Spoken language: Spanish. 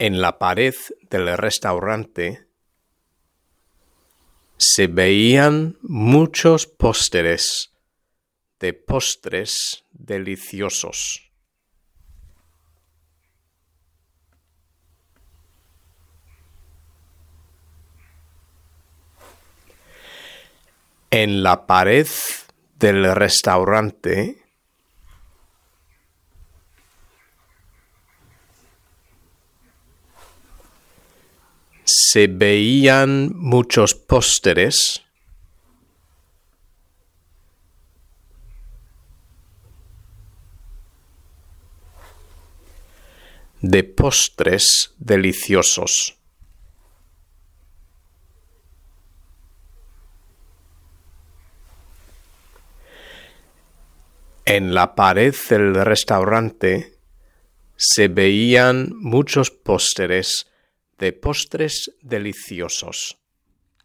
En la pared del restaurante se veían muchos pósteres de postres deliciosos. En la pared del restaurante se veían muchos pósteres de postres deliciosos. En la pared del restaurante se veían muchos pósteres de postres deliciosos.